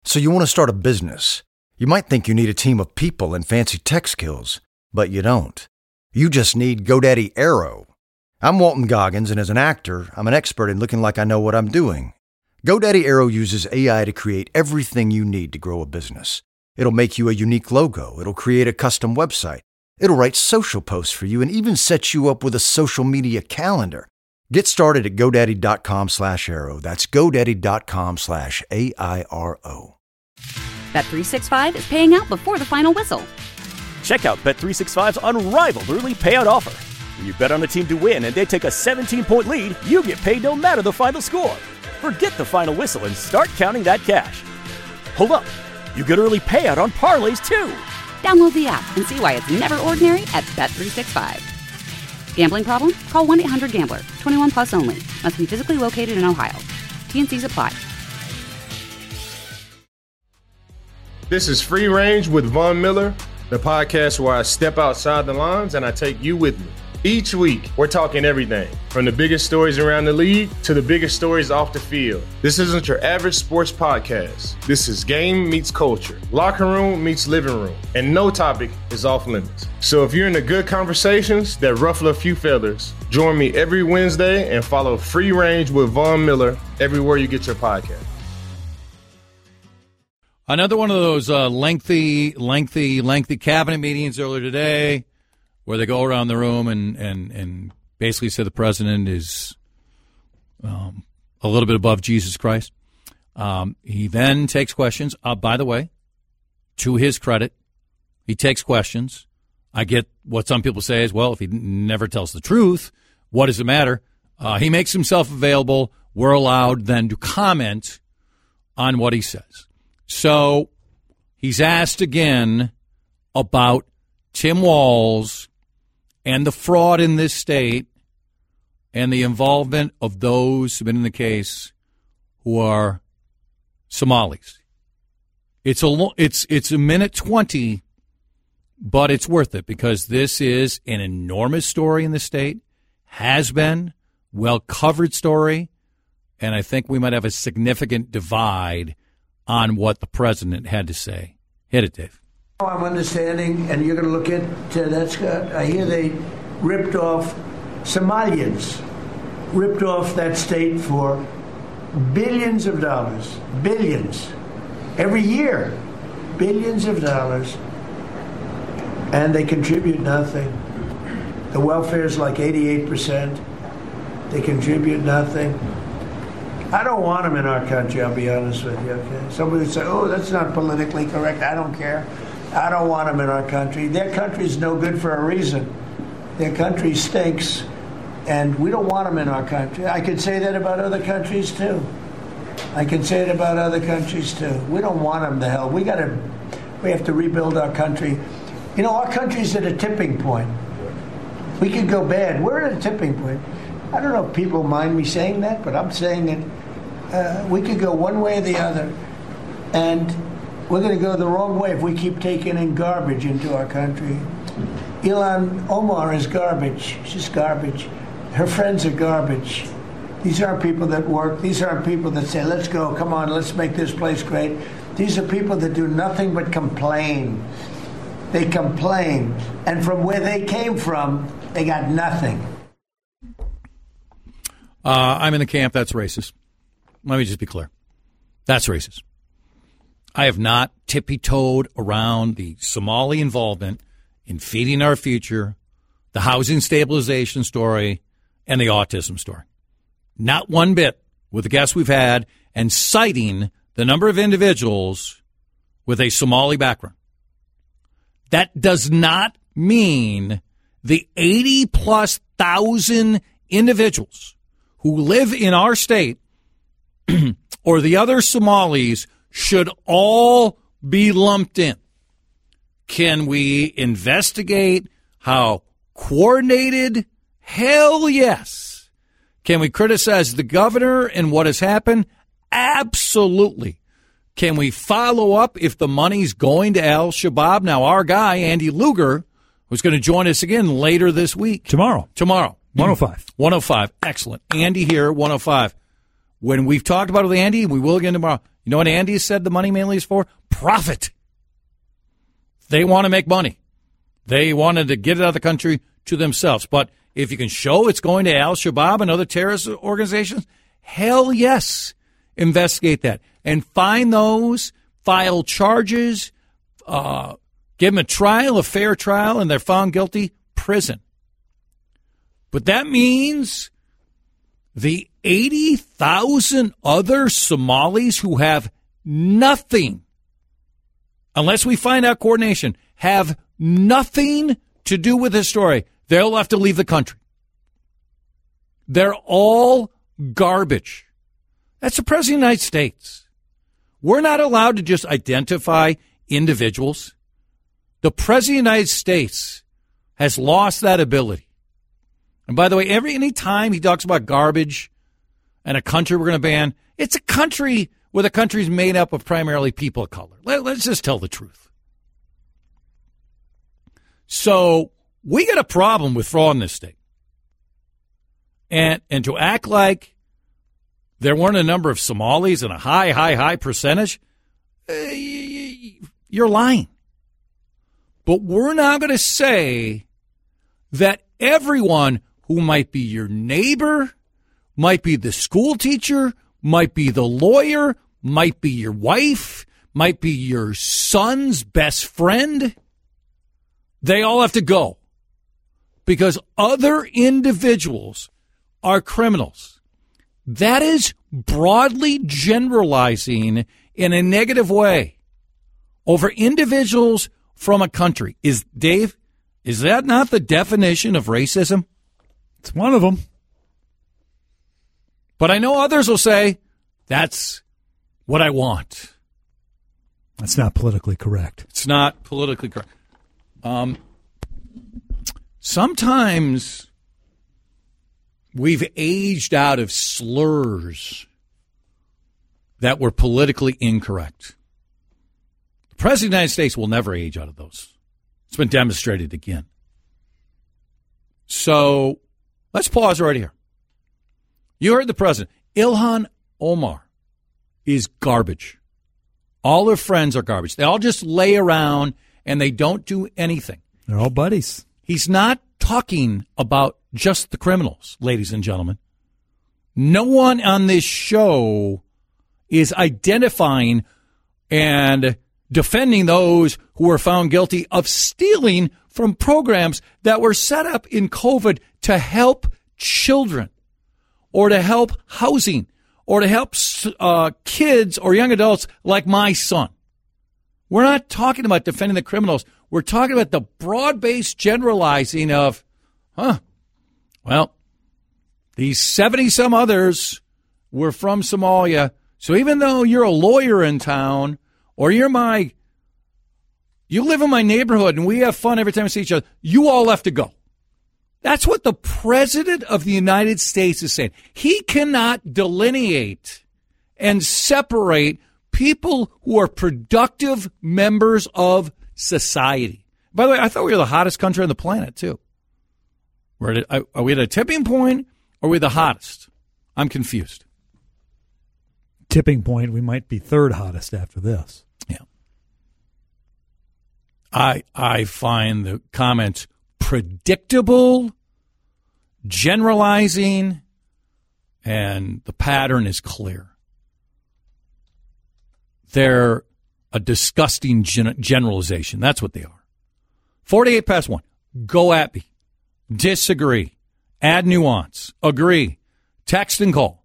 So you want to start a business. You might think you need a team of people and fancy tech skills, but you don't. You just need GoDaddy Aero. I'm Walton Goggins, and as an actor, I'm an expert in looking like I know what I'm doing. GoDaddy Aero uses AI to create everything you need to grow a business. It'll make you a unique logo. It'll create a custom website. It'll write social posts for you and even set you up with a social media calendar. Get started at GoDaddy.com/Aero. That's GoDaddy.com/AIRO. Bet365 is paying out before the final whistle. Check out Bet365's unrivaled early payout offer. When you bet on a team to win and they take a 17-point lead, you get paid no matter the final score. Forget the final whistle and start counting that cash. Hold up. You get early payout on parlays, too. Download the app and see why it's never ordinary at Bet365. Gambling problem? Call 1-800-GAMBLER. 21 plus only. Must be physically located in Ohio. T&Cs apply. This is Free Range with Von Miller, the podcast where I step outside the lines and I take you with me. Each week, we're talking everything from the biggest stories around the league to the biggest stories off the field. This isn't your average sports podcast. This is game meets culture, locker room meets living room, and no topic is off limits. So if you're into good conversations that ruffle a few feathers, join me every Wednesday and follow Free Range with Von Miller everywhere you get your podcast. Another one of those lengthy cabinet meetings earlier today where they go around the room and basically say the president is a little bit above Jesus Christ. He then takes questions. By the way, to his credit, he takes questions. I get what some people say is, well, if he never tells the truth, what does it matter? He makes himself available. We're allowed then to comment on what he says. So he's asked again about Tim Walz and the fraud in this state and the involvement of those who've been in the case who are Somalis. It's a minute 20, but it's worth it because this is an enormous story in the state, has been, well-covered story, and I think we might have a significant divide on what the president had to say. Hit it, Dave. I'm understanding, and you're going to look at that, Scott. I hear they ripped off Somalians, ripped off that state for billions of dollars, billions, every year, billions of dollars, and they contribute nothing. The welfare is like 88%. They contribute nothing. I don't want them in our country, I'll be honest with you, okay? Somebody would say, oh, that's not politically correct. I don't care. I don't want them in our country. Their country's no good for a reason. Their country stinks, and we don't want them in our country. I could say that about other countries, too. I can say it about other countries, too. We don't want them to hell. We have to rebuild our country. You know, our country's at a tipping point. We could go bad. We're at a tipping point. I don't know if people mind me saying that, but I'm saying it. We could go one way or the other, and we're going to go the wrong way if we keep taking in garbage into our country. Ilhan Omar is garbage. She's garbage. Her friends are garbage. These aren't people that work. These aren't people that say, let's go, come on, let's make this place great. These are people that do nothing but complain. They complain. And from where they came from, they got nothing. I'm in the camp that's racist. Let me just be clear. That's racist. I have not tippy-toed around the Somali involvement in feeding our future, the housing stabilization story, and the autism story. Not one bit with the guests we've had and citing the number of individuals with a Somali background. That does not mean the 80-plus thousand individuals who live in our state or the other Somalis should all be lumped in. Can we investigate how coordinated? Hell yes. Can we criticize the governor and what has happened? Absolutely. Can we follow up if the money's going to Al-Shabaab? Now, our guy, Andy Luger, who's going to join us again later this week. Tomorrow. 105. 105. Excellent. Andy here, 105. When we've talked about it with Andy, we will again tomorrow, You know what Andy said the money mainly is for? Profit. They want to make money. They wanted to get it out of the country to themselves. But if you can show it's going to Al-Shabaab and other terrorist organizations, hell yes, investigate that. And find those, file charges, give them a trial, a fair trial, and they're found guilty, prison. But that means the 80,000 other Somalis who have nothing, unless we find out coordination, have nothing to do with this story. They'll have to leave the country. They're all garbage. That's the President of the United States. We're not allowed to just identify individuals. The President of the United States has lost that ability. And by the way, any time he talks about garbage and a country we're going to ban, it's a country where the country's made up of primarily people of color. Let's just tell the truth. So we got a problem with fraud in this state. And to act like there weren't a number of Somalis and a high percentage, you're lying. But we're not going to say that everyone who might be your neighbor, might be the school teacher, might be the lawyer, might be your wife, might be your son's best friend, they all have to go because other individuals are criminals. That is broadly generalizing in a negative way over individuals from a country. Is that not the definition of racism? It's one of them. But I know others will say, that's what I want. That's not politically correct. It's not politically correct. Sometimes we've aged out of slurs that were politically incorrect. The President of the United States will never age out of those. It's been demonstrated again. So let's pause right here. You heard the president. Ilhan Omar is garbage. All her friends are garbage. They all just lay around and they don't do anything. They're all buddies. He's not talking about just the criminals, ladies and gentlemen. No one on this show is identifying and defending those who were found guilty of stealing from programs that were set up in COVID to help children or to help housing or to help kids or young adults like my son. We're not talking about defending the criminals. We're talking about the broad-based generalizing of, well, these 70-some others were from Somalia. So even though you're a lawyer in town or you live in my neighborhood and we have fun every time we see each other, you all have to go. That's what the President of the United States is saying. He cannot delineate and separate people who are productive members of society. By the way, I thought we were the hottest country on the planet, too. Are we at a tipping point or are we the hottest? I'm confused. Tipping point, we might be third hottest after this. Yeah. I find the comments predictable, generalizing, and the pattern is clear. They're a disgusting generalization. That's what they are. 48 past 1. Go at me. Disagree. Add nuance. Agree. Text and call.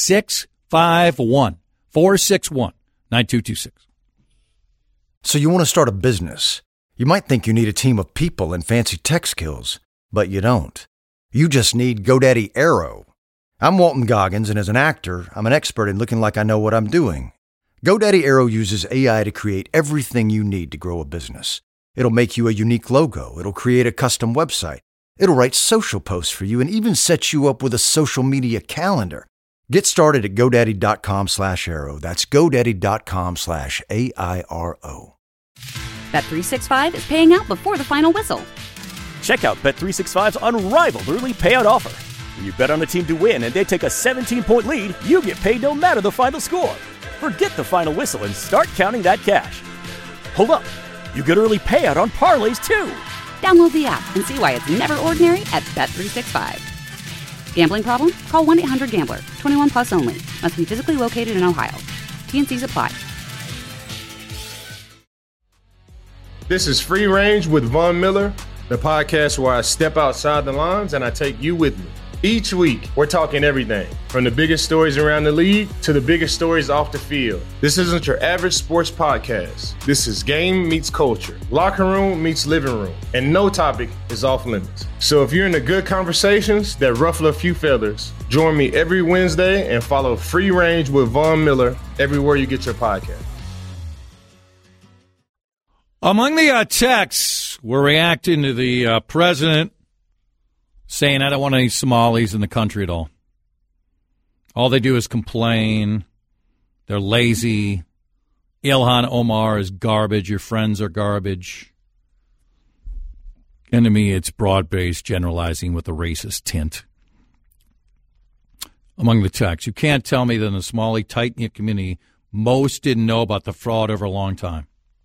651-461-9226. So you want to start a business. You might think you need a team of people and fancy tech skills, but you don't. You just need GoDaddy Aero. I'm Walton Goggins, and as an actor, I'm an expert in looking like I know what I'm doing. GoDaddy Aero uses AI to create everything you need to grow a business. It'll make you a unique logo. It'll create a custom website. It'll write social posts for you and even set you up with a social media calendar. Get started at GoDaddy.com/Aero. That's GoDaddy.com/AIRO. Bet365 is paying out before the final whistle. Check out Bet365's unrivaled early payout offer. When you bet on a team to win and they take a 17-point lead, you get paid no matter the final score. Forget the final whistle and start counting that cash. Hold up. You get early payout on parlays, too. Download the app and see why it's never ordinary at Bet365. Gambling problem? Call 1-800-GAMBLER. 21 plus only. Must be physically located in Ohio. T&Cs apply. This is Free Range with Von Miller, the podcast where I step outside the lines and I take you with me. Each week, we're talking everything from the biggest stories around the league to the biggest stories off the field. This isn't your average sports podcast. This is game meets culture, locker room meets living room, and no topic is off limits. So if you're into good conversations that ruffle a few feathers, join me every Wednesday and follow Free Range with Von Miller everywhere you get your podcast. Among the texts, we're reacting to the president saying, I don't want any Somalis in the country at all. All they do is complain. They're lazy. Ilhan Omar is garbage. Your friends are garbage. And to me, it's broad-based generalizing with a racist tint. Among the texts, you can't tell me that in the Somali tight-knit community, most didn't know about the fraud over a long time.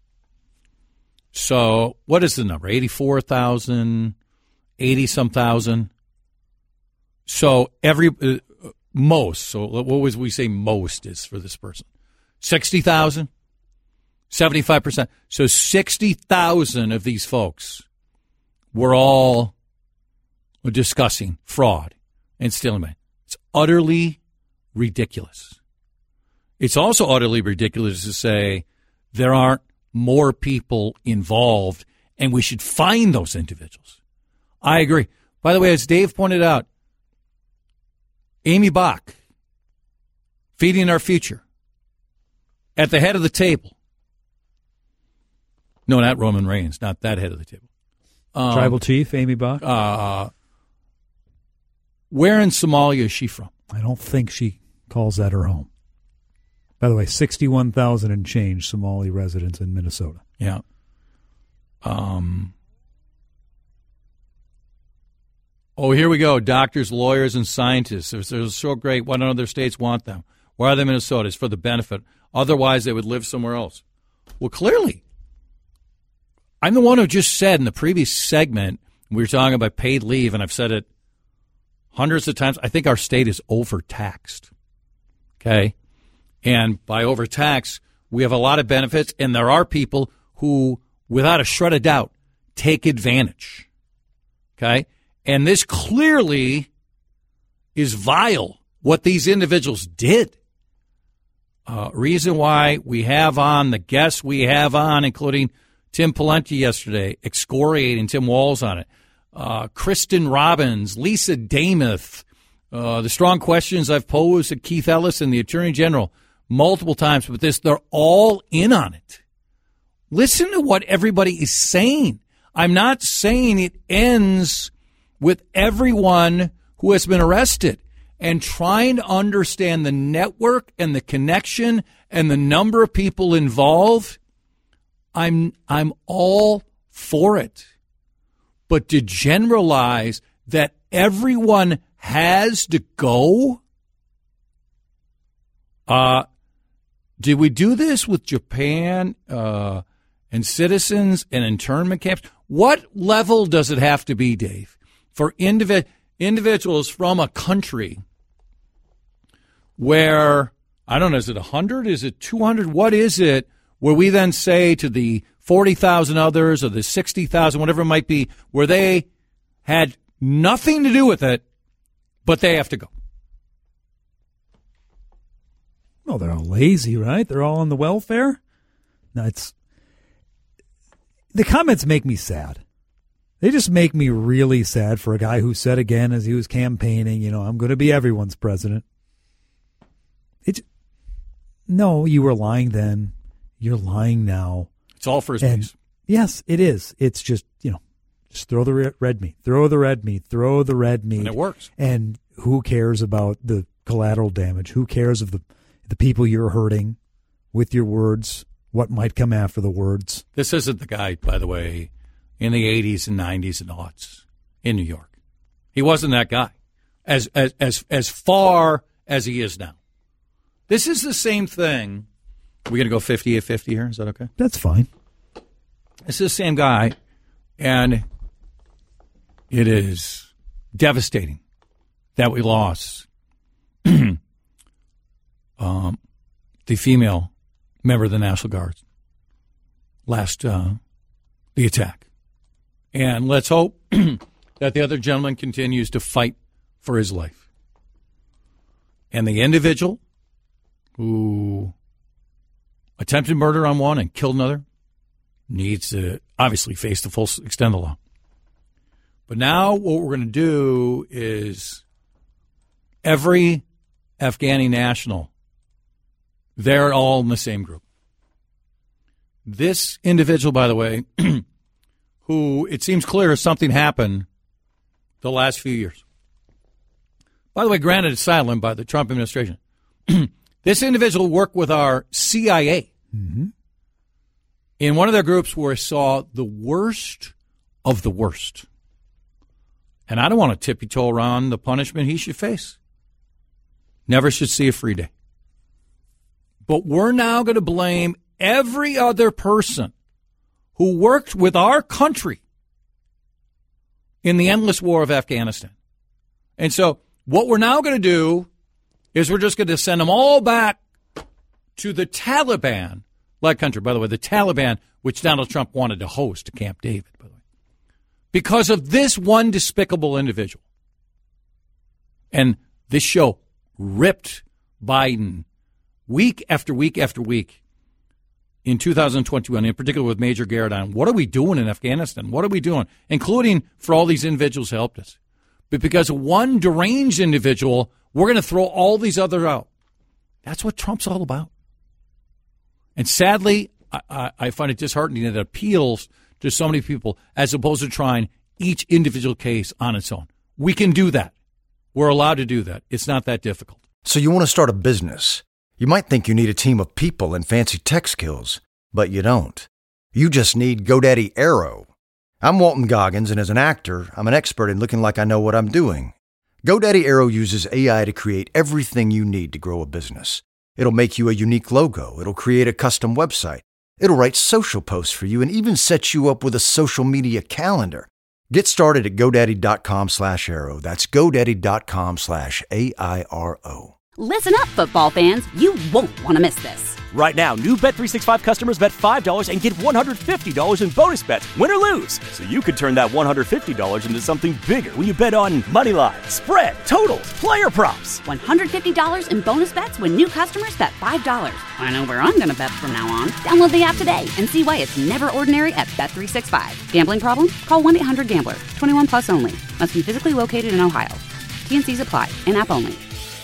So what is the number? 84,000? 80-some thousand. So most. So what was we say most is for this person? 60,000? 75%. So 60,000 of these folks were all discussing fraud and stealing money. It's utterly ridiculous. It's also utterly ridiculous to say there aren't more people involved and we should find those individuals. I agree. By the way, as Dave pointed out, Amy Bach, Feeding Our Future, at the head of the table. No, not Roman Reigns, not that head of the table. Tribal chief, Amy Bach? Where in Somalia is she from? I don't think she calls that her home. By the way, 61,000 and change Somali residents in Minnesota. Yeah. Oh, here we go. Doctors, lawyers, and scientists. They're so great. Why don't other states want them? Why are they Minnesota? It's for the benefit. Otherwise, they would live somewhere else. Well, clearly, I'm the one who just said in the previous segment, we were talking about paid leave, and I've said it hundreds of times. I think our state is overtaxed. Okay? And by overtaxed, we have a lot of benefits, and there are people who, without a shred of doubt, take advantage. Okay? And this clearly is vile, what these individuals did. Reason why we have on the guests we have on, including Tim Pawlenty yesterday, excoriating Tim Walz on it, Kristen Robbins, Lisa Damuth, the strong questions I've posed to Keith Ellison, the Attorney General, multiple times with this. They're all in on it. Listen to what everybody is saying. I'm not saying it ends with everyone who has been arrested, and trying to understand the network and the connection and the number of people involved. I'm all for it. But to generalize that everyone has to go? Did we do this with Japan and citizens and internment camps? What level does it have to be, Dave, for individuals from a country where, I don't know, is it 100? Is it 200? What is it where we then say to the 40,000 others or the 60,000, whatever it might be, where they had nothing to do with it, but they have to go? Well, they're all lazy, right? They're all on the welfare. No, the comments make me sad. They just make me really sad for a guy who said again as he was campaigning, I'm going to be everyone's president. No, you were lying then. You're lying now. It's all for his base. Yes, it is. It's just, just throw the red meat. Throw the red meat. Throw the red meat. And it works. And who cares about the collateral damage? Who cares of the people you're hurting with your words? What might come after the words? This isn't the guy, by the way, in the 80s and 90s and aughts in New York. He wasn't that guy as far as he is now. This is the same thing. We're going to go 50-50 here. Is that okay? That's fine. It's the same guy, and it is devastating that we lost the female member of the National Guard last the attack. And let's hope that the other gentleman continues to fight for his life. And the individual who attempted murder on one and killed another needs to obviously face the full extent of the law. But now what we're going to do is every Afghani national, they're all in the same group. This individual, by the way, who it seems clear something happened the last few years. By the way, granted asylum by the Trump administration. This individual worked with our CIA in one of their groups where I saw the worst of the worst. And I don't want to tippy-toe around the punishment he should face. Never should see a free day. But we're now going to blame every other person who worked with our country in the endless war of Afghanistan. And so what we're now going to do is we're just going to send them all back to the Taliban-led country. By the way, the Taliban, which Donald Trump wanted to host Camp David, by the way, because of this one despicable individual. And this show ripped Biden week after week after week in 2021, in particular with Major Garrett on what are we doing in Afghanistan? What are we doing? Including for all these individuals who helped us. But because of one deranged individual, we're going to throw all these others out. That's what Trump's all about. And sadly, I find it disheartening that it appeals to so many people as opposed to trying each individual case on its own. We can do that. We're allowed to do that. It's not that difficult. So you want to start a business. You might think you need a team of people and fancy tech skills, but you don't. You just need GoDaddy Aero. I'm Walton Goggins, and as an actor, I'm an expert in looking like I know what I'm doing. GoDaddy Aero uses AI to create everything you need to grow a business. It'll make you a unique logo. It'll create a custom website. It'll write social posts for you and even set you up with a social media calendar. Get started at GoDaddy.com/Aero. That's GoDaddy.com/AIRO. Listen up, football fans. You won't want to miss this. Right now, new Bet365 customers bet $5 and get $150 in bonus bets, win or lose. So you could turn that $150 into something bigger when you bet on money line, spread, totals, player props. $150 in bonus bets when new customers bet $5. I know where I'm going to bet from now on. Download the app today and see why it's never ordinary at Bet365. Gambling problem? Call 1-800-GAMBLER. 21 plus only. Must be physically located in Ohio. T&Cs apply. In-app only.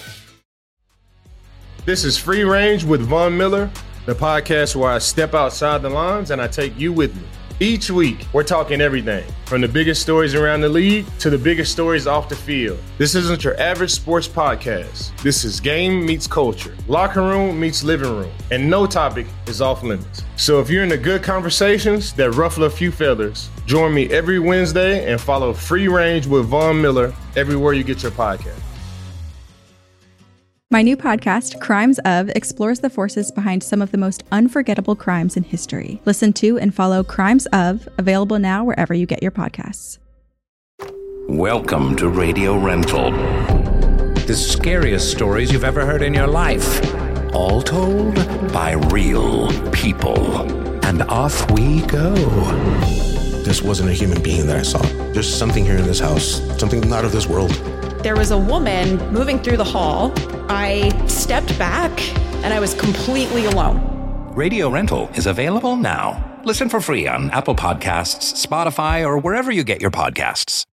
This is Free Range with Von Miller, the podcast where I step outside the lines and I take you with me. Each week, we're talking everything from the biggest stories around the league to the biggest stories off the field. This isn't your average sports podcast. This is game meets culture, locker room meets living room, and no topic is off limits. So if you're into good conversations that ruffle a few feathers, join me every Wednesday and follow Free Range with Von Miller everywhere you get your podcast. My new podcast, Crimes Of, explores the forces behind some of the most unforgettable crimes in history. Listen to and follow Crimes Of, available now wherever you get your podcasts. Welcome to Radio Rental. The scariest stories you've ever heard in your life. All told by real people. And off we go. This wasn't a human being that I saw. There's something here in this house, something not of this world. There was a woman moving through the hall. I stepped back and I was completely alone. Radio Rental is available now. Listen for free on Apple Podcasts, Spotify, or wherever you get your podcasts.